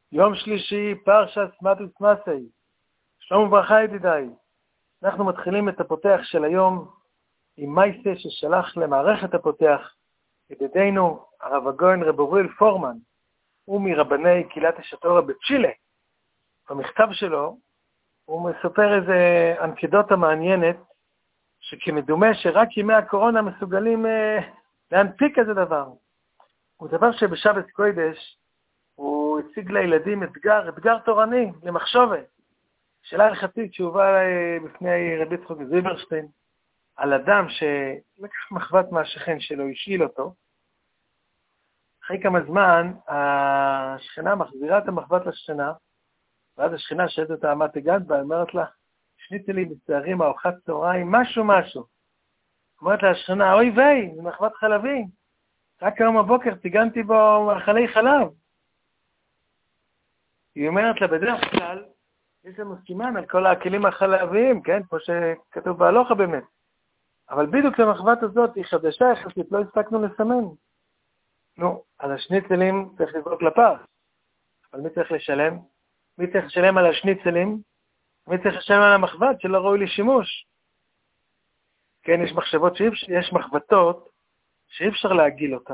יום שלישי, פרשת סמטוס מסי. שלום וברכה ידידיי. אנחנו מתחילים את הפותח של היום עם מייסה ששלח למערכת הפותח ידידנו הרב הגאון רב אוריאל פורמן, הוא מרבני קהילת השטורה בצ'ילה. במכתב שלו הוא מספר איזה אנקדוטה מעניינת, שכמדומה שרק ימי הקורונה מסוגלים להנפיק איזה דבר. הוא דבר שבשבת קודש הוא הציג לילדים אתגר תורני, למחשבה. שאלה הלכתית שהובאה בפני רבי יצחק זילברשטיין, על אדם שלקח מחבת מהשכן שלו, השאיל אותו. אחרי כמה זמן, השכנה מחזירה את המחבת לשכנה, ואז השכנה שואלת אותה, מה תגעת בה? אומרת לה, שניתי לי בצערים ארוחת צהריים, משהו. אומרת לה השכנה, אוי ויי, זה מחבת חלבי. רק היום בבוקר תיגנתי בו מאכלי חלב. היא אומרת לה, בדרך כלל, יש לנו סימן על כל הכלים החלביים, כן? כמו שכתוב בהלוכה באמת. אבל בדיוק למחבת הזאת היא חדשה, יחסית לא הספקנו לסמן. נו, על השניצלים צריך לזרוק לפח. אבל מי צריך לשלם? מי צריך לשלם על השניצלים? מי צריך לשלם על המחבת שלא ראוי לשימוש? כן, יש מחבתות שאי אפשר להגיל אותן.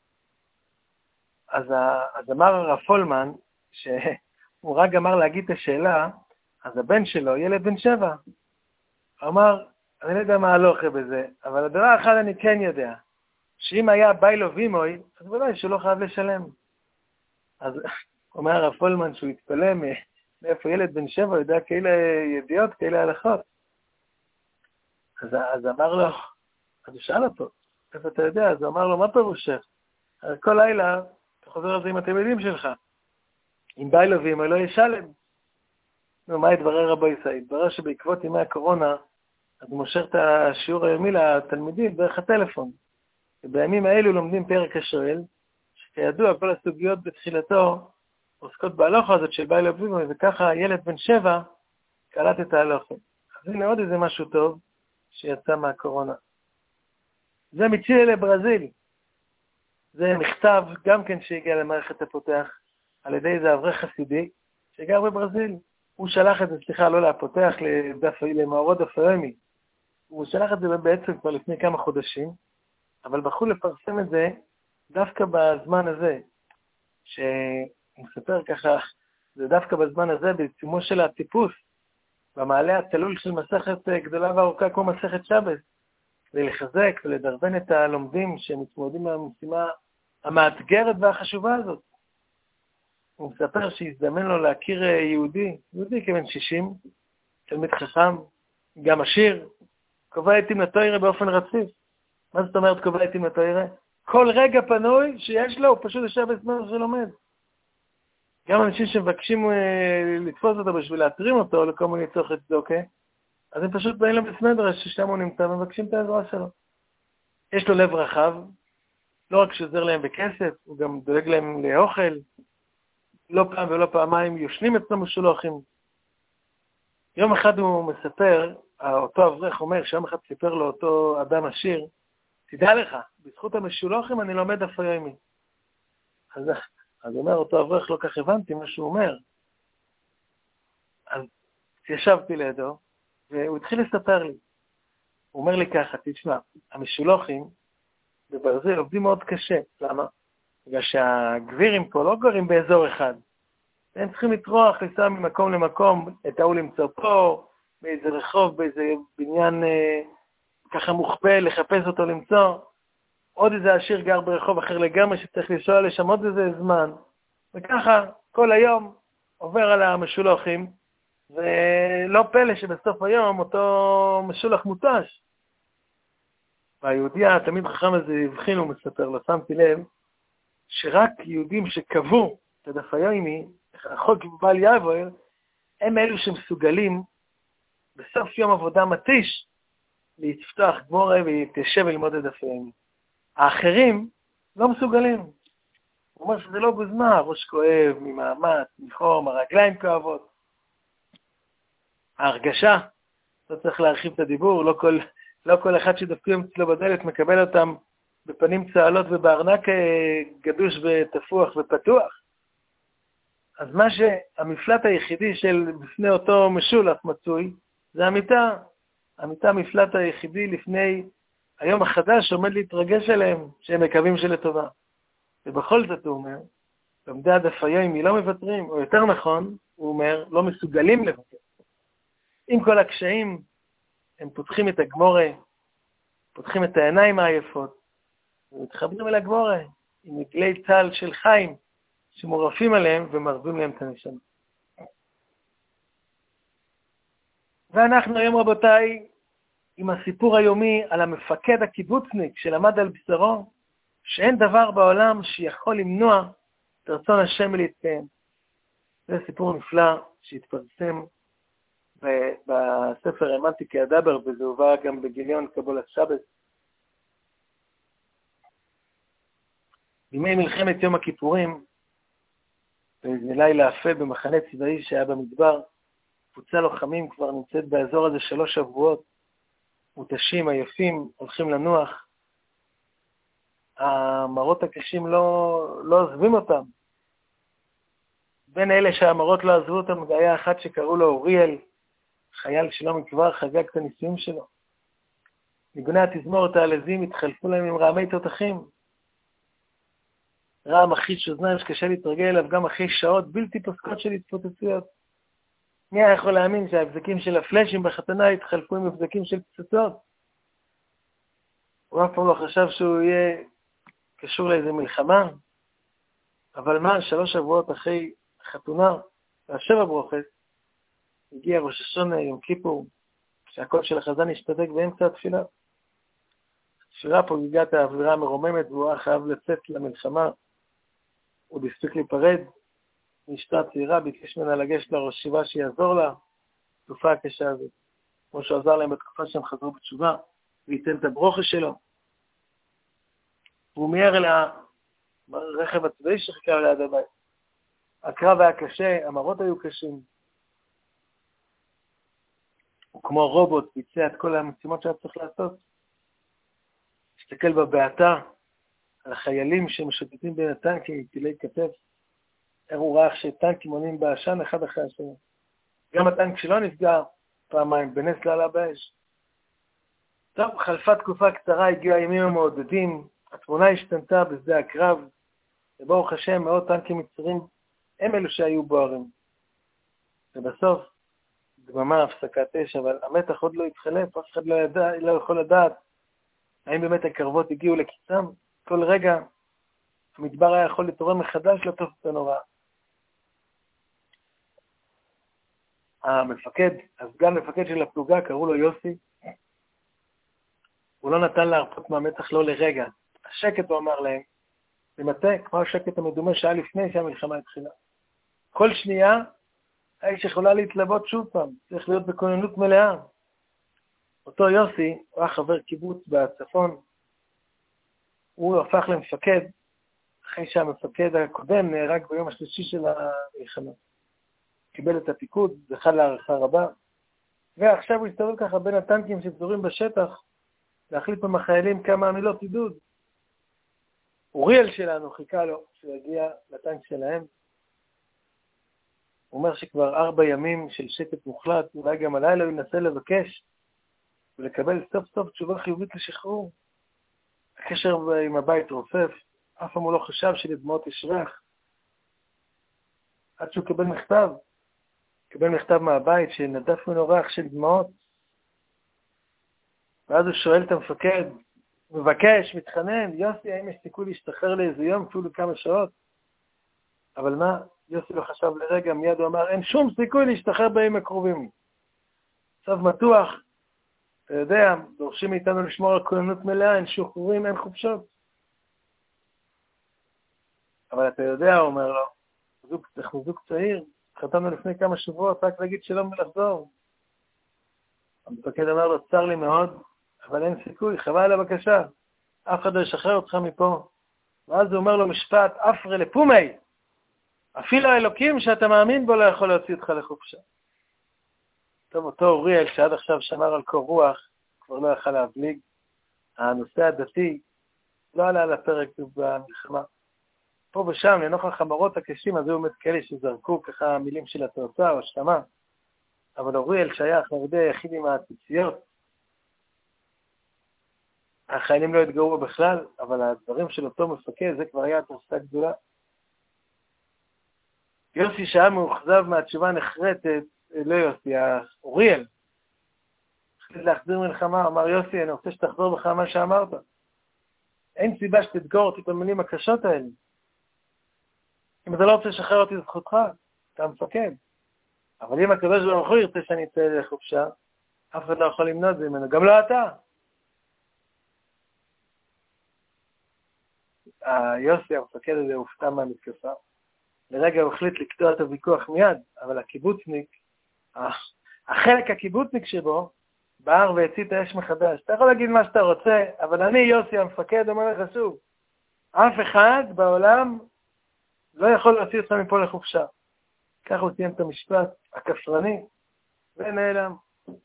אז אמר הרב פולמן, שהוא רק גמר להגיד את השאלה, אז הבן שלו, ילד בן 7, אמר, אני לא יודע מה הלוכה בזה, אבל הדבר אחד אני כן יודע, שאם היה ביי לו וימוי, אז ודאי שהוא לא חייב לשלם. אז אומר הרב פולמן שהוא התפלא מאיפה ילד בן 7 יודע כאלה ידיעות, כאלה הלכות. אז אמר לו, אז הוא שאל אותו, איפה אתה יודע? אז הוא אמר לו, מה פירושך? אז כל לילה, אתה חוזר על זה עם התלמידים שלך. אם ביי לו וימוי לא ישלם. נו, מה התברר רבו ישראל? התברר שבעקבות ימי הקורונה, אז הוא מושך את השיעור היומי לתלמידים דרך הטלפון. ובימים האלו לומדים פרק השואל, שכידוע כל הסוגיות בתחילתו עוסקות בהלוכה הזאת של ביי לו וימוי, וככה ילד בן 7 קלט את ההלוכה. אז הנה עוד איזה משהו טוב שיצא מהקורונה. זה מצ'ילה לברזיל. זה מכתב גם כן שהגיע למערכת הפותח על ידי איזה אברך חסידי שגר בברזיל. הוא שלח את זה, לא להפותח, למאורות דף היומי. הוא שלח את זה בעצם כבר לפני כמה חודשים, אבל בחרו לפרסם את זה דווקא בזמן הזה, שהוא מספר ככה, זה דווקא בזמן הזה, בעיצומו של הטיפוס, במעלה התלול של מסכת גדולה וארוכה כמו מסכת שבת, כדי לחזק ולדרבן את הלומדים שמתמודדים מהמשימה המאתגרת והחשובה הזאת. הוא מספר שהזדמן לו להכיר יהודי כבן 60, תלמיד חכם, גם עשיר, קובע עתים לתוירה באופן רציף. מה זאת אומרת קובע עתים לתוירה? כל רגע פנוי שיש לו, הוא פשוט יושב בזמן שלומד. גם אנשים שמבקשים לתפוס אותו בשביל להתרים אותו לכל מיני צורכי צדוקה, אז הם פשוט באים לבסמדרש ששם הוא נמצא ומבקשים את העזרה שלו. יש לו לב רחב, לא רק שעוזר להם בכסף, הוא גם דואג להם לאוכל, לא פעם ולא פעמיים יושנים אצלו משולוחים. יום אחד הוא מספר, אותו אברך אומר, שיום אחד סיפר לו אותו אדם עשיר, תדע לך, בזכות המשולוחים אני לומד דף היומי. אז אומר אותו אברך, לא כך הבנתי מה שהוא אומר. אז ישבתי לידו, והוא התחיל לספר לי. הוא אומר לי ככה, תשמע, המשולוחים בברזיל עובדים מאוד קשה. למה? בגלל שהגבירים פה לא גרים באזור אחד. הם צריכים לטרוח, לנסוע ממקום למקום, את ההוא למצוא פה, באיזה רחוב, באיזה בניין ככה מוכפה, לחפש אותו למצוא. עוד איזה עשיר גר ברחוב אחר לגמרי, שצריך לנסוע לשם עוד איזה זמן. וככה כל היום עובר על המשולוחים, ולא פלא שבסוף היום אותו משולח מוטש. והיהודי התמיד חכם הזה הבחין ומספר לו, שמתי לב, שרק יהודים שקבעו את הדף היומי, החוק בעל יעבור, הם אלו שמסוגלים בסוף יום עבודה מתיש לפתוח גמורה ולהתיישב וללמוד את הדף היומי. האחרים לא מסוגלים. הוא אומר שזה לא גוזמה, ראש כואב, ממאמץ, מחום, הרגליים כואבות. ההרגשה, לא צריך להרחיב את הדיבור, לא כל אחד שדפקים אצלו בדלת מקבל אותם בפנים צהלות ובארנק גדוש ותפוח ופתוח. אז מה שהמפלט היחידי של בפני אותו משולח מצוי, זה המיטה. המיטה המפלט היחידי לפני היום החדש עומד להתרגש עליהם, שהם מקווים שלטובה. ובכל זאת הוא אומר, לומדי הדפיים היא לא מוותרים, או יותר נכון, הוא אומר, לא מסוגלים לוותר. עם כל הקשיים, הם פותחים את הגמורה, פותחים את העיניים העייפות, ומתחברים אל הגמורה, עם מגלי צל של חיים, שמורפים עליהם ומרבים להם את הנשמה. ואנחנו היום, רבותיי, עם הסיפור היומי על המפקד הקיבוצניק שלמד על בשרו, שאין דבר בעולם שיכול למנוע את רצון השם להתקיים. זה סיפור נפלא שהתפרסם בספר אמנטיקי הדבר, וזה הובא גם בגיליון קבולת שבת. בימי מלחמת יום הכיפורים, באיזה לילה אפל במחנה צבאי שהיה במדבר, קבוצה לוחמים כבר נמצאת באזור הזה 3 שבועות, מותשים, עייפים, הולכים לנוח. המראות הקשים לא עוזבים אותם. בין אלה שהמראות לא עזבו אותם, זה היה אחד שקראו לו אוריאל, חייל שלא מכבר חגג את הניסויים שלו. ניגוני התזמורת העלזים התחלפו להם עם רעמי תותחים. רעם אחיש אוזניים שקשה להתרגל אליו גם אחרי שעות בלתי פוסקות של התפוצצויות. מי היה יכול להאמין שההבזקים של הפלאשים בחתונה התחלפו עם הבזקים של פצצות? הוא אף פעם לא חשב שהוא יהיה קשור לאיזה מלחמה, אבל מה, 3 שבועות אחרי החתונה, והשבע ברוכת, הגיע ראש השונה, יום כיפור, כשהקול של החזן השתתק באמצע התפילה. התפילה פה הגיעה את האווירה המרוממת, והוא היה חייב לצאת למלחמה. הוא הספיק להיפרד מאשתו הצעירה, ביקש ממנה לגשת לראש שיבה שיעזור לה, תקופה הקשה הזאת. כמו שהוא עזר להם בתקופה שהם חזרו בתשובה, וייתן את הברוכה שלו. והוא מיהר אל הרכב הצבאי שחיכה ליד הבית. הקרב היה קשה, המראות היו קשים. הוא כמו רובוט, ביצע את כל המשימות שהיה צריך לעשות. הסתכל בבעתה על החיילים שמשוטטים בין הטנקים, טילי כתף. הוא ראה שטנקים עונים בעשן אחד אחרי השני. גם הטנק שלו נפגע פעמיים, בנס לעלה באש. טוב, חלפה תקופה קצרה, הגיעו הימים המעודדים, התמונה השתנתה בשדה הקרב, וברוך השם, מאות טנקים מצרים, הם אלו שהיו בוערים. ובסוף, דממה, הפסקת אש, אבל המתח עוד לא התחלף, אף אחד לא יכול לדעת האם באמת הקרבות הגיעו לקיצם. כל רגע, המדבר היה יכול להתעורר מחדש לתופת הנורא. המפקד, הסגן מפקד של הפלוגה, קראו לו יוסי, הוא לא נתן להרפות מהמתח לא לרגע. השקט, הוא אמר להם, זה מטה, כמו השקט המדומה שהיה לפני שהמלחמה התחילה. כל שנייה, האיש יכולה להתלוות שוב פעם, צריך להיות בכוננות מלאה. אותו יוסי, הוא היה חבר קיבוץ בצפון, הוא הפך למפקד, אחרי שהמפקד הקודם נהרג ביום השלישי של המלחמה. קיבל את הפיקוד, זכה להערכה רבה, ועכשיו הוא הסתובב ככה בין הטנקים שפזורים בשטח, להחליט עם החיילים כמה מילות עידוד. אוריאל שלנו חיכה לו שיגיע לטנק שלהם. הוא אומר שכבר 4 ימים של שקט מוחלט, אולי גם הלילה הוא ינסה לבקש ולקבל סוף סוף תשובה חיובית לשחרור. הקשר עם הבית רופף, אף פעם הוא לא חשב שלדמעות יש ריח. עד שהוא קיבל מכתב מהבית שנדף ממנו ריח של דמעות. ואז הוא שואל את המפקד, מבקש, מתחנן, יוסי, האם יש סיכוי להשתחרר לאיזה יום, אפילו כמה שעות? אבל מה? יוסי לא חשב לרגע, מיד הוא אמר, אין שום סיכוי להשתחרר בימים הקרובים. סוף מתוח, אתה יודע, דורשים מאיתנו לשמור על כוננות מלאה, אין שחרורים, אין חופשות. אבל אתה יודע, הוא אומר לו, אנחנו זוג צעיר, חתמנו לפני כמה שבועות, רק להגיד שלום ולחזור. המפקד אמר לו, צר לי מאוד, אבל אין סיכוי, חבל על הבקשה. אף אחד לא ישחרר אותך מפה. ואז הוא אומר לו משפט, אפרה לפומי, אפילו האלוקים שאתה מאמין בו לא יכול להוציא אותך לחופשה. טוב, אותו אוריאל שעד עכשיו שמר על קור רוח, כבר לא יכל להבליג. הנושא הדתי לא עלה על הפרק במלחמה. פה ושם, לנוכח המראות הקשים, אז היו באמת כאלה שזרקו ככה מילים של התרצה או השלמה. אבל אוריאל שייך לרדי היחיד עם הציציות. החיילים לא התגרו בו בכלל, אבל הדברים של אותו מפקד, זה כבר היה התרסה גדולה. יוסי שהיה מאוכזב מהתשובה הנחרטת, לא יוסי, אוריאל. החליט להחזיר מלחמה, אמר יוסי, אני רוצה שתחזור בך מה שאמרת. אין סיבה שתדגור אותי במילים הקשות האלה. אם אתה לא רוצה לשחרר אותי זכותך, אתה מפקד. אבל אם הקדוש ברוך הוא ירצה שאני אצא לחופשה, אף אחד לא יכול למנוע את זה ממנו, גם לא אתה. יוסי, המפקד הזה, הופתע מהמתקפה. לרגע הוא החליט לקטוע את הוויכוח מיד, אבל הקיבוצניק, החלק הקיבוצניק שבו, בער והצית האש מחדש. אתה יכול להגיד מה שאתה רוצה, אבל אני, יוסי, המפקד, אומר לך שוב, אף אחד בעולם לא יכול להוציא אותך מפה לחופשה. ככה הוא סיים את המשפט הכפרני, ונעלם.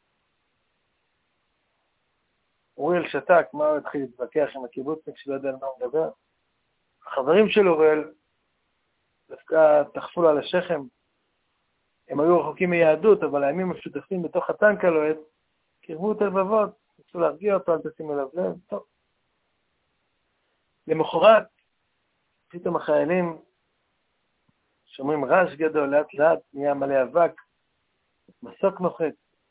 אוריאל שתק, מה הוא התחיל להתווכח עם הקיבוצניק שלא יודע על מה הוא מדבר? החברים של אוריאל, דווקא תחפו לו על השכם, הם היו רחוקים מיהדות, אבל הימים המשותפים בתוך הטנק הלוהט, קרבו את הלבבות, ניסו להרגיע אותו, אל תשימו אליו לב, טוב. למחרת, פתאום החיילים שומעים רעש גדול, לאט לאט, נהיה מלא אבק, מסוק נוחת,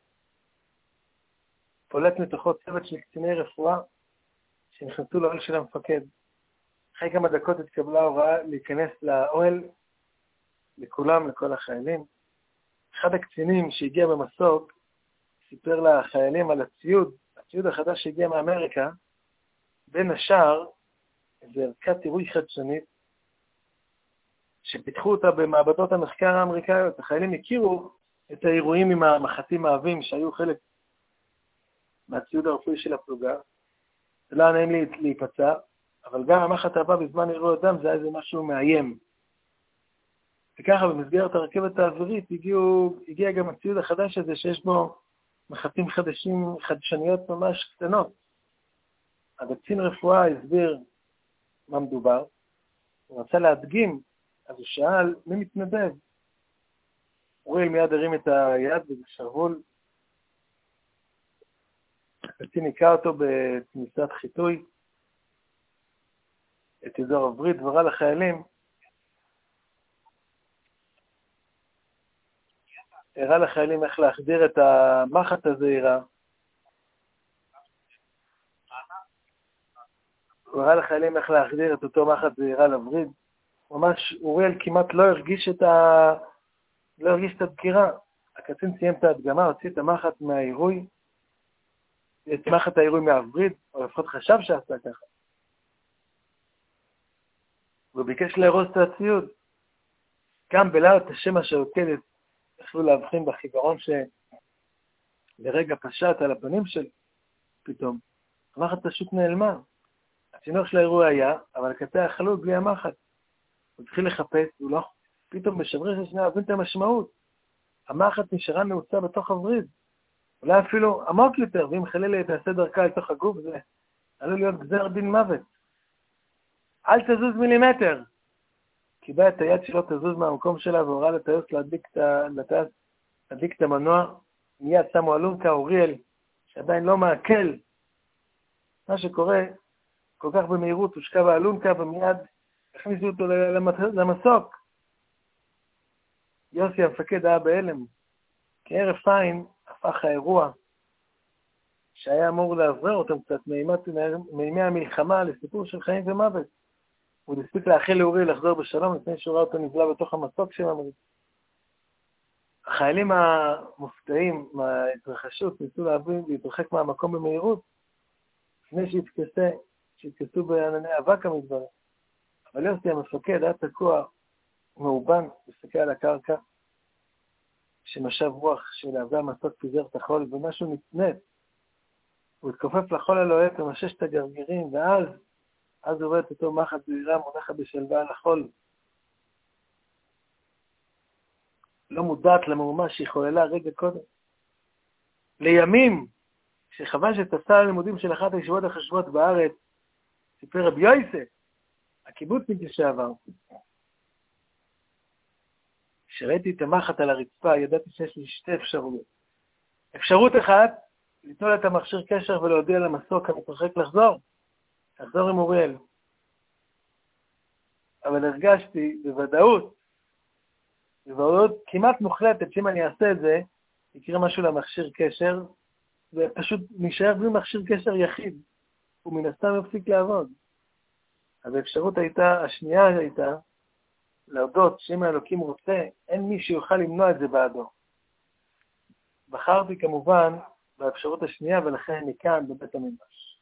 פולט מתוכו צוות של קציני רפואה, שנכנסו לאוהל של המפקד. אחרי כמה דקות התקבלה הוראה להיכנס לאוהל, לכולם, לכל החיילים. אחד הקצינים שהגיע במסוק, סיפר לחיילים על הציוד החדש שהגיע מאמריקה, בין השאר, איזו ערכת עירוי חדשנית, שפיתחו אותה במעבדות המחקר האמריקאיות. החיילים הכירו את האירועים עם המחטים העבים, שהיו חלק מהציוד הרפואי של הפלוגה. זה לא היה נעים להיפצע, אבל גם המחט הבא בזמן אירוע דם, זה היה איזה משהו מאיים. וככה במסגרת הרכבת האווירית הגיע גם הציוד החדש הזה שיש בו מחטים חדשניות ממש קטנות. הקצין רפואה הסביר מה מדובר, הוא רצה להדגים, אז הוא שאל מי מתנדב. אוריאל מיד הרים את היד ובשרוול. הקצין ניקה אותו בתמיסת חיטוי, את אזור הברית, וראה לחיילים, הראה לחיילים איך להחדיר את המחט הזעירה. הוא הראה לחיילים איך להחדיר את אותו מחט זעירה לברית. ממש אוריאל כמעט לא הרגיש את הדקירה. הקצין סיים את ההדגמה, הוציא את המחט מהעירוי, את מחט העירוי מהברית, או לפחות חשב שעשה ככה. והוא ביקש לארוז את הציוד. גם בלהט השם השעוקדת, יכלו להבחין בחיוורון שלרגע פשט על הפנים של פתאום. המחט פשוט נעלמה. הצינור של האירוע היה, אבל הקטע החלול בלי המחט. הוא התחיל לחפש, הוא לא, פתאום בשבריר של שנייה, הבין את המשמעות. המחט נשארה נעוצה בתוך הווריד. אולי אפילו עמוק יותר, ואם חלילה תעשה דרכה לתוך הגוף, זה עלול להיות גזר דין מוות. אל תזוז מילימטר. קיבלה את היד שלו תזוז מהמקום שלה, והוראה לטייס להדליק את המנוע. מיד שמו אלונקה, אוריאל, שעדיין לא מעכל. מה שקורה, כל כך במהירות, הושקע באלונקה, ומיד הכניסו אותו למסוק. יוסי המפקד היה בהלם. כערף עין הפך האירוע, שהיה אמור לעזר אותם קצת מימי המלחמה לסיפור של חיים ומוות. הוא הספיק לאחל לאוריאל לחזור בשלום לפני שהוא ראה אותו נבלע בתוך המסוק שלהם. החיילים המופתעים מההתרחשות ניסו להתרחק מהמקום במהירות, לפני שהתכסו בענני אבק המדבר. אבל יוסי המפקד היה תקוע מאובן, מסתכל על הקרקע, שמשב רוח שלהבי המסוק פיזר את החול, ומשהו נצנץ. הוא התכופף לחול הלוהט ומשש את הגרגירים, ואז הוא רואה את אותו מחט זעירה מונחת בשלווה על החול. לא מודעת למהומה שהיא חוללה רגע קודם. לימים, כשחבש את הסל הלימודים של אחת הישיבות החשובות בארץ, סיפר רבי יוסף, הקיבוצניק לשעבר. כשראיתי את המחט על הרצפה, ידעתי שיש לי שתי אפשרויות. אפשרות אחת, ליטול את המכשיר קשר ולהודיע למסוק המתרחק לחזור עם אוריאל. אבל הרגשתי בוודאות כמעט מוחלטת, שאם אני אעשה את זה, יקרה משהו למכשיר קשר, ופשוט נשאר בלי מכשיר קשר יחיד, ומן הסתם יפסיק לעבוד. אז האפשרות השנייה הייתה, להודות שאם האלוקים רוצה, אין מי שיוכל למנוע את זה בעדו. בחרתי כמובן באפשרות השנייה, ולכן אני כאן בבית המדרש.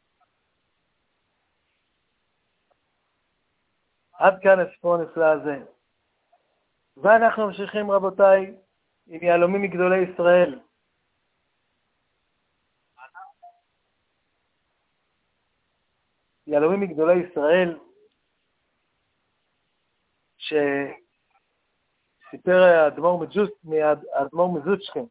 עד כאן הסיפור הנפלא הזה. ואנחנו ממשיכים, רבותיי, עם יהלומים מגדולי ישראל. יהלומים מגדולי ישראל, שסיפר האדמו"ר מזוצ'קין.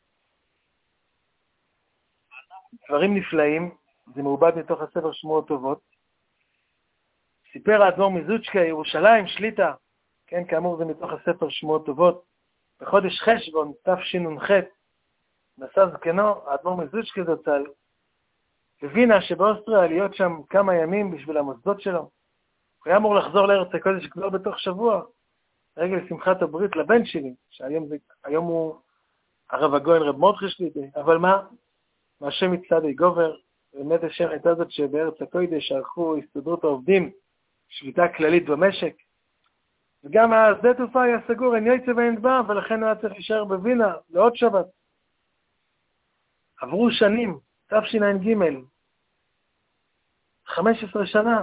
דברים נפלאים, זה מעובד מתוך הספר שמועות טובות. סיפר האדמו"ר מזוצ'קין, ירושלים, שליטה, כן, כאמור זה מתוך הספר שמועות טובות, בחודש חשבון, תשנ"ח, נשא זקנו, האדמו"ר מזוצ'קין זצ"ל, הבינה שבאוסטריה להיות שם כמה ימים בשביל המוסדות שלו. הוא היה אמור לחזור לארץ הקודש כבר בתוך שבוע, רגל שמחת הברית לבן שלי, שהיום הוא הרב הגויין רב מרדכי שליט"א, אבל מה השם מצד גובר, באמת השם הייתה זאת שבארץ הקודש ערכו הסתדרות העובדים, שביתה כללית במשק, וגם השדה תעופה היה סגור, אין יוצא ואין בא, ולכן הוא היה צריך להישאר בווינה לעוד שבת. עברו שנים, תשע"ג, 15 שנה,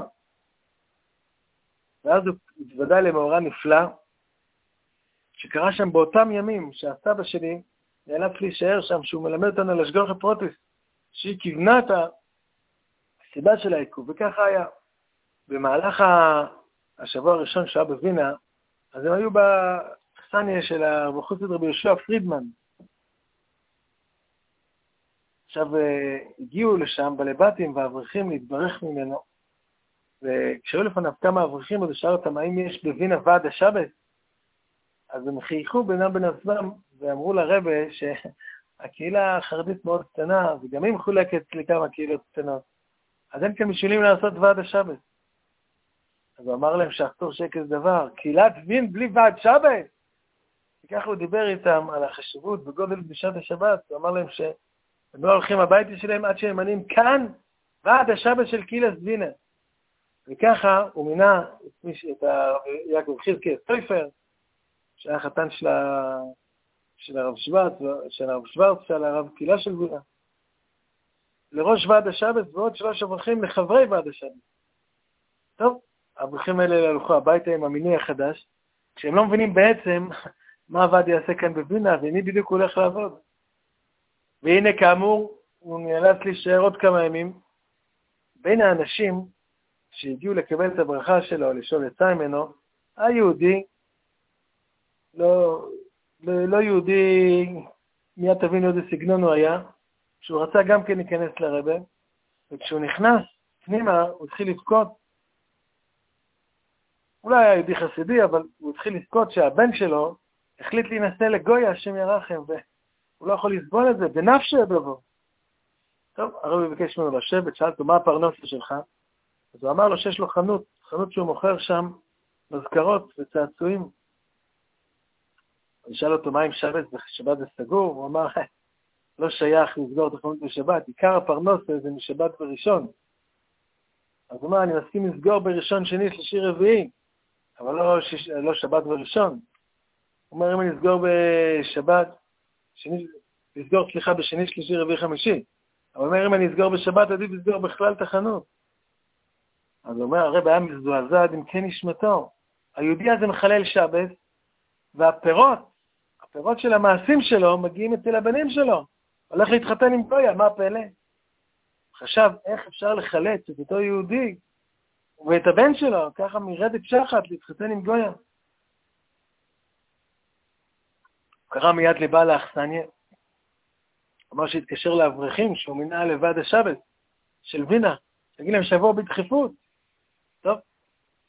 ואז הוא התוודע למאורע נפלא, שקרה שם באותם ימים שהסבא שלי נאלץ להישאר שם, שהוא מלמד אותנו על השגחה פרוטיס, שהיא כיוונה את הסיבה של העיכוב, וככה היה. במהלך השבוע הראשון שהיה בווינה, אז הם היו באכסניה של הרב רבי יהושע פרידמן. עכשיו הגיעו לשם בלבטים והאברכים להתברך ממנו, וכשהיו לפניו כמה אברכים, אז שאל אותם, האם יש בווינה ועד השבת? אז הם חייכו בינם בין עצמם, ואמרו לרבה שהקהילה החרדית מאוד קטנה, וגם היא מחולקת לכמה קהילות קטנות. אז אין כאן משולים לעשות ועד השבת. אז הוא אמר להם שאחתור שכזה דבר, קהילת וין בלי ועד שבת. וכך הוא דיבר איתם על החשיבות וגודל בשעת השבת. הוא אמר להם שהם לא הולכים הביתה שלהם עד שהם מנים כאן ועד השבת של קהילת וינה. וככה הוא מינה את יעקב חיזקי סטויפר, שהיה חתן של הרב שוורץ, של הרב קהילה של וינה, לראש ועד השבת, ועוד 3 אברכים לחברי ועד השבת. טוב, האברכים האלה הלכו הביתה עם המינוי החדש, כשהם לא מבינים בעצם מה הוועד יעשה כאן בווינה, ומי בדיוק הולך לעבוד. והנה כאמור, הוא נאלץ להישאר עוד כמה ימים. בין האנשים שהגיעו לקבל את הברכה שלו, לשאול עצה ממנו, היהודי, לא יהודי, מיד תבינו איזה סגנון הוא היה, שהוא רצה גם כן להיכנס לרבה, וכשהוא נכנס פנימה, הוא התחיל לבכות. אולי היה יהודי חסידי, אבל הוא התחיל לבכות שהבן שלו החליט להינשא לגויה, השם ירחם, והוא לא יכול לסבול את זה, בנפשו ידבו. טוב, הרבי ביקש ממנו לשבת, שאלתו, מה הפרנסה שלך? אז הוא אמר לו שיש לו חנות שהוא מוכר שם מזכרות וצעצועים. אני שאל אותו, מה עם שבת? שבת זה סגור? הוא אמר, לא שייך לסגור את החנות בשבת, עיקר הפרנסה זה משבת בראשון. אז הוא אמר, אני מסכים לסגור בראשון, שני, שלישי, רביעי, אבל לא שבת בראשון. הוא אומר, אם אני אסגור בשבת, בשני, שלישי, רביעי, חמישי. אבל הוא אומר, אם אני אסגור בשבת, עדיף לסגור בכלל את החנות. אז הוא אומר, הרב היה מזועזע עד עמקי נשמתו. היהודי הזה מחלל שבת, והפירות של המעשים שלו מגיעים אצל הבנים שלו. הולך להתחתן עם גויה, מה הפלא? חשב, איך אפשר לחלץ את אותו יהודי ואת הבן שלו, ככה מרדת שחת להתחתן עם גויה. הוא קרא מיד לבעל האכסניה, אמר שהתקשר לאברכים שהוא מינה לבד השבת של וינה, תגיד להם שבוע בדחיפות. טוב,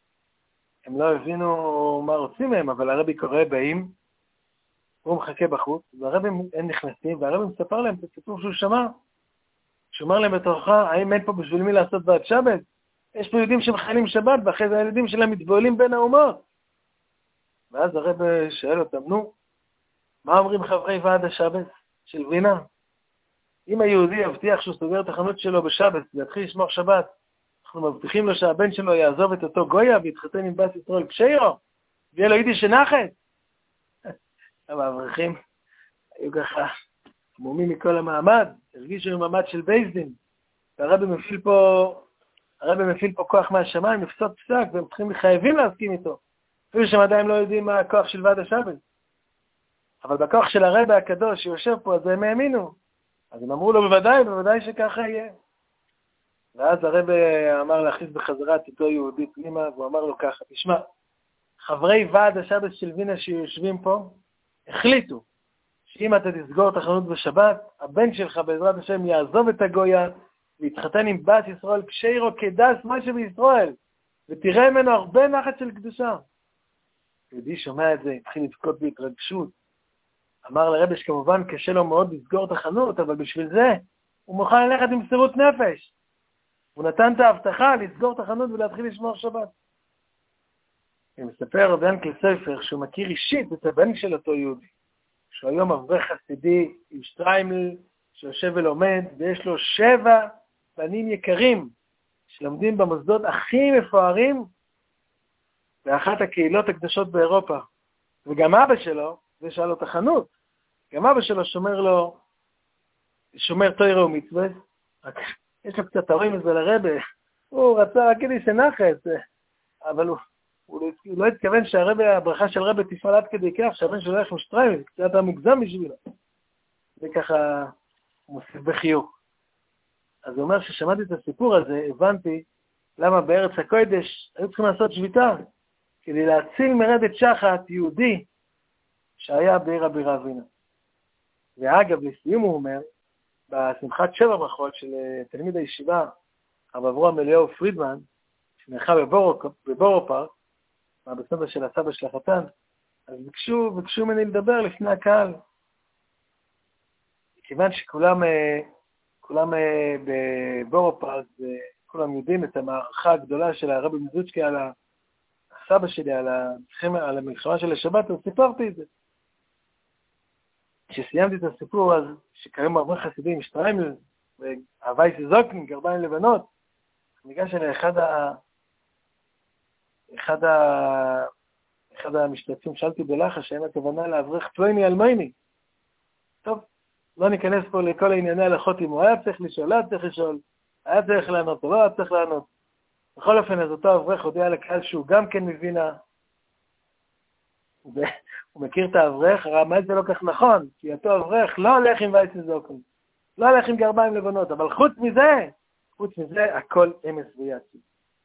הם לא הבינו מה רוצים מהם, אבל הרבי קורא באים, הוא מחכה בחוץ, והרבי הם נכנסים, והרבי מספר להם את הסיפור שהוא שמע. שהוא אמר להם בתוכה, האם אין פה בשביל מי לעשות ועד שבת? יש פה יהודים שמחיילים שבת, ואחרי זה הילדים שלהם מתבוללים בין האומות. ואז הרבי שואל אותם, נו, מה אומרים חברי ועד השבת של וינה? אם היהודי יבטיח שהוא סוגר את החנות שלו בשבת, ויתחיל לשמור שבת, אנחנו מבטיחים לו שהבן שלו יעזוב את אותו גויה, ויתחתן עם בת ישראל קשיירו, ויהיה לו יידיש שנחת. אבל האברכים היו ככה מומים מכל המעמד, הרגישו עם מעמד של בייסדין, והרבי מפעיל פה כוח מהשמיים, לפסוק פסק, והם צריכים חייבים להסכים איתו. אפילו שהם עדיין לא יודעים מה הכוח של ועד השבת. אבל בכוח של הרבי הקדוש שיושב פה, אז הם האמינו. אז הם אמרו לו בוודאי שככה יהיה. ואז הרבי אמר להכניס בחזרה את אותו יהודי פנימה, והוא אמר לו ככה, תשמע, חברי ועד השבת של וינה שיושבים פה, החליטו שאם אתה תסגור את החנות בשבת, הבן שלך בעזרת השם יעזוב את הגויה, ויתחתן עם בת ישראל קשיירו כדס מה שבישראל, ותראה ממנו הרבה נחת של קדושה. יהודי שומע את זה, התחיל לבכות בהתרגשות. אמר לרבי שכמובן קשה לו מאוד לסגור את החנות, אבל בשביל זה הוא מוכן ללכת עם מסירות נפש. הוא נתן את ההבטחה לסגור את החנות ולהתחיל לשמור שבת. ומספר רבי ינקל סופר שהוא מכיר אישית את הבן של אותו יהודי, שהוא היום אברך חסידי עם שטריימל שיושב ולומד, ויש לו 7 בנים יקרים שלומדים במוסדות הכי מפוארים באחת הקהילות הקדושות באירופה. וגם אבא שלו, זה שאל לו את החנות, גם אבא שלו שומר תורה ומצוות, יש לו קצת הורים את זה לרבי, הוא רצה רק כדי שנחת, אבל הוא לא התכוון שהברכה של רבי תפעל עד כדי כך, שהבן שלו הולך עם שטריימל, קצת המוגזם בשבילו. זה ככה מוסיף בחיוך. אז הוא אומר ששמעתי את הסיפור הזה, הבנתי למה בארץ הקודש היו צריכים לעשות שביתה, כדי להציל מרדת שחת יהודי שהיה בעיר הבירה וינה. ואגב, לסיום הוא אומר, בשמחת 7 ברכות של תלמיד הישיבה, הרב אברהם אליהו פרידמן, שנערכה בבורו פארק, מהבית של הסבא של החתן, אז ביקשו ממני לדבר לפני הקהל. כיוון שכולם בבורו פארק, כולם יודעים את המערכה הגדולה של הרבי מזוצ'קי על הסבא שלי, על המלחמה של השבת, אז סיפרתי את זה. כשסיימתי את הסיפור, אז שקיים הרבה חסידים, שטריימל, והווייס זוקן, גרביים לבנות, ניגש אלי אחד המשתתפים, שאלתי בלחש, שאין הכוונה לאברך פלויני אלמייני. טוב, לא ניכנס פה לכל הענייני הלכות, אם הוא היה צריך לשאול, לא היה צריך לשאול, היה צריך לענות, או לא היה צריך לענות. בכל אופן, אז אותו אברך הודיע לקהל שהוא גם כן מבינה, הוא מכיר את האברך, הרמז זה לא כך נכון, כי אותו אברך לא הולך עם וייס זוקן, לא הולך עם גרביים לבנות, אבל חוץ מזה, הכל אמס ויאצי.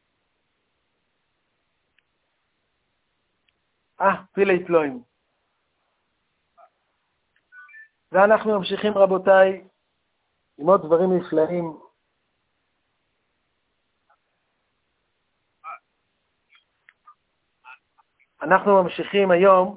פילי פלואים. ואנחנו ממשיכים, רבותיי, עם עוד דברים נפלאים. אנחנו ממשיכים היום,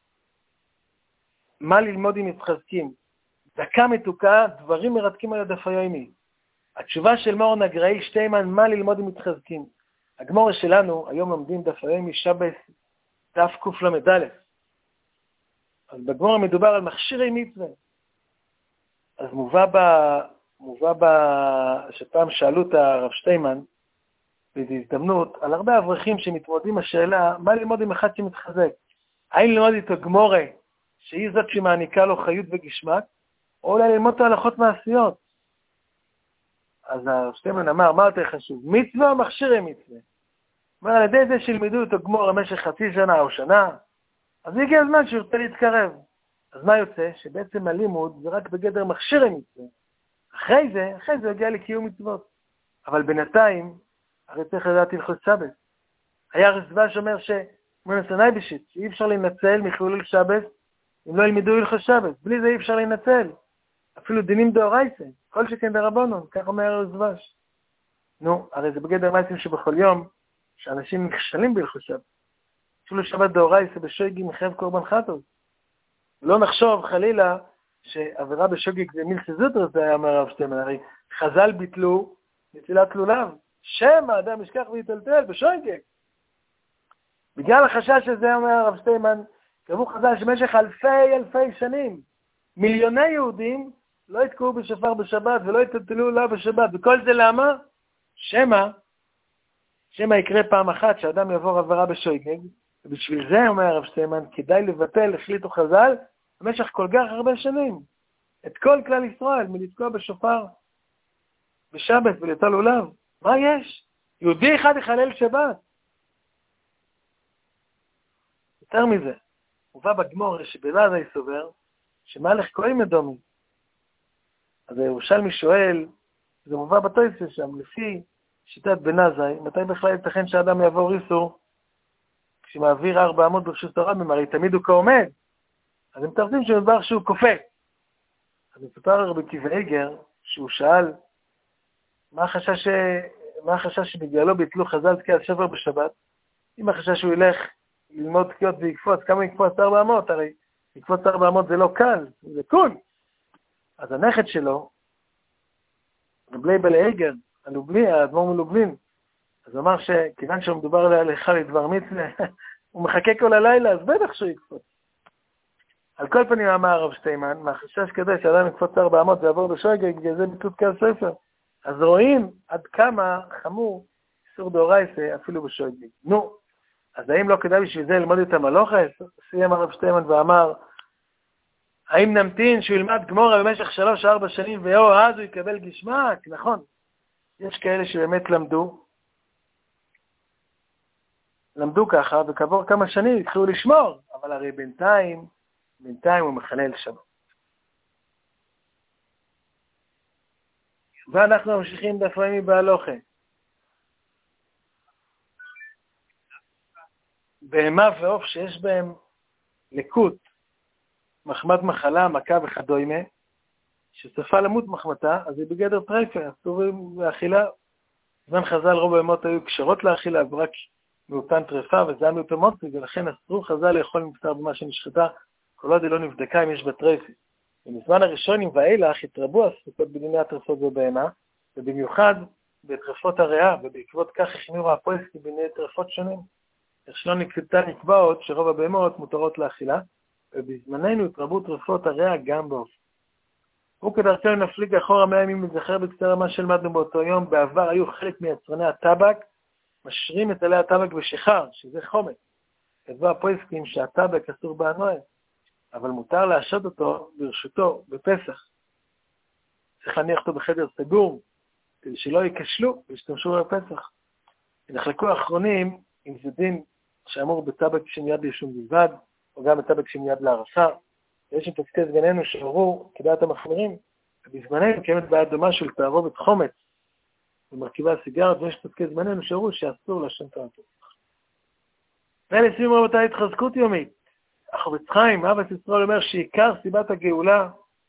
מה ללמוד אם מתחזקים. דקה מתוקה, דברים מרתקים על הדף היומי. התשובה של מור נגראי שטיימן, מה ללמוד אם מתחזקים. הגמורה שלנו, היום לומדים דף היומי שבס, דף קל"א. אז בגמורה מדובר על מכשירי מצווה. אז מובא שפעם שאלו את הרב שטיימן, באיזו הזדמנות, על הרבה אברכים שמתמודדים השאלה, מה ללמוד עם אחד שמתחזק? האם ללמוד איתו גמורה, שהיא זאת שמעניקה לו חיות וגשמק, או אולי ללמוד את ההלכות מעשיות? אז הרב שטיימן אמר, מה יותר חשוב, מצווה או מכשירי מצווה? אומר, על ידי זה שילמדו אותו גמורה במשך חצי שנה או שנה, אז הגיע הזמן שהוא ירצה להתקרב. אז מה יוצא? שבעצם הלימוד זה רק בגדר מכשירי מצווה. אחרי זה הגיע לקיום מצוות. אבל בינתיים, הרי צריך לדעת הלכות שבת. היה רזב"א שאומר שאי אפשר להינצל מחילול שבת אם לא ילמדו הלכות שבת. בלי זה אי אפשר להינצל. אפילו דינים דאורייתא, כל שכן דרבנן, כך אומר רזב"א. נו, הרי זה בגדר מעשים שבכל יום, שאנשים נכשלים בהלכות שבת. אפילו שבת דאורייתא בשוגג מחייב קורבן חטאת. לא נחשוב חלילה שעבירה בשוגג זה מילתא זוטרא, זה היה אומר הרב שטיינמן, הרי חז"ל ביטלו נטילת לולב, שמא האדם ישכח ויטלטל בשוגג. בגלל החשש הזה אומר הרב שטיינמן, קבעו חז"ל שבמשך אלפי שנים, מיליוני יהודים לא יתקעו בשופר בשבת ולא יטלטלו לולב בשבת, וכל זה למה? שמא יקרה פעם אחת שאדם יעבור עבירה בשוגג, ובשביל זה אומר הרב שטיינמן, כדאי לבטל, החליטו חז"ל, במשך כל כך הרבה שנים, את כל כלל ישראל, מלתקוע בשופר בשבת וליטול לולב. מה יש? יהודי אחד יחלל שבת. יותר מזה, מובא בגמור שבלעזי סובר, שמלך כהן אדומי. אז הירושלמי שואל, זה מובא בתוספות שם, לפי שיטת בן עזאי, מתי בכלל ייתכן שאדם יעבור איסור, כשמעביר 400 ברשות הרבים, הרי תמיד הוא כעומד. אז הם תרצים שמדבר שהוא קופא. אז מסופר רבי עקיבא איגר, שהוא שאל, מה החשש שבגללו ביטלו חז"ל תקיעת שופר בשבת? אם החשש שהוא ילך ללמוד תקיעות ויקפוץ, כמה יקפוץ 400? הרי יקפוץ 400 זה לא קל, זה קול. אז הנכד שלו, רבי איגר, האדמו"ר מלובלין, אז הוא אמר שכיוון שהוא מדובר עליה הליכה לדבר מצווה, הוא מחכה כל הלילה, אז בטח שהוא יקפוץ. על כל פנים אמר הרב שטיינמן, מהחשש כדי שאדם יקפוץ 400 ויעבור בשוגג, בגלל זה ביטלו תקיעת שופר. אז רואים עד כמה חמור איסור דאורייתא אפילו בשוגג. נו, אז האם לא כדאי בשביל זה ללמוד את המלוכה? סיים הרב שטיינמן ואמר, האם נמתין שהוא ילמד גמורה במשך 3-4 שנים, אז הוא יקבל גשמק? נכון. יש כאלה שבאמת למדו ככה, וכעבור כמה שנים התחילו לשמור, אבל הרי בינתיים הוא מחלל שבת. ואנחנו ממשיכים דף רמי בהלוכה. בהמה ועוף שיש בהם לקות, מחמת מחלה, מכה וכדומה, שסופה למות מחמתה, אז היא בגדר טרייפה, אסורים לאכילה. זמן חז"ל רוב בהמות היו קשרות לאכילה, ורק מאותן טרפה וזן מאותו מוצרי, ולכן אסרו חז"ל לאכול מבשר במה שנשחטה, כל עוד היא לא נבדקה אם יש בה טרייפה. במזמן הראשונים ואילך התרבו הספקות בדיני הטרפות בבהמה, ובמיוחד בטרפות הריאה, ובעקבות כך החמירו הפוסקים בדיני טרפות שונים. איך שלא נקבע עוד שרוב הבהמות מותרות לאכילה, ובזמננו התרבו טרפות הריאה גם באופן. הוא כדרכנו נפליג אחורה 100 ימים לזכר בקצרה מה שלמדנו באותו יום. בעבר היו חלק מיצרני הטבק, משרים את עלי הטבק בשיכר, שזה חומץ. כתבו הפוסקים שהטבק אסור בהנועה, אבל מותר להשעות אותו ברשותו בפסח. צריך להניח אותו בחדר סגור, כדי שלא ייכשלו וישתמשו בפסח. נחלקו האחרונים אם זה דין שאמור בטבק שמיד לישום בלבד, או גם בטבק שמיד להרסה. יש מפסקי סגנינו שאורו כדעת המחמירים, ובזמננו קיימת בעיה דומה של תערובת חומץ ומרכיבה סיגרת, ויש מפסקי זמננו שאורו שאסור לשם תערובת. ולסיום רבותיי, התחזקות יומית. החפץ חיים, אבא ישראל אומר שעיקר סיבת הגאולה,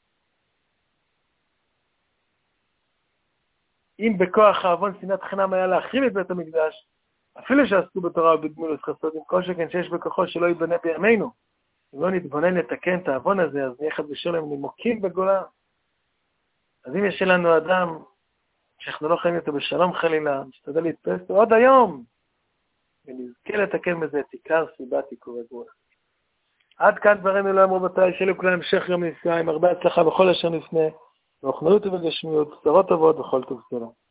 אם בכוח האבון שנאת חינם היה להחריב את בית המקדש, אפילו שעסקו בתורה ובגמילות חסדים, כל שכן שיש בכוחו שלא ייבנה בימינו. אם לא נתבונן לתקן את האבון הזה, אז נהיה חד ושלום נימוקים בגולה. אז אם יש לנו אדם שאנחנו לא חיים אותו בשלום חלילה, משתדל להתפס עוד היום, ונזכה לתקן בזה את עיקר סיבת עיקור הגאולה. עד כאן דברינו לעם רבותיי, שיהיה לכולם המשך יום נפלא, עם הרבה הצלחה בכל אשר נפנה, באוכניות ובגשמיות, בשורות טובות וכל טוב שלום.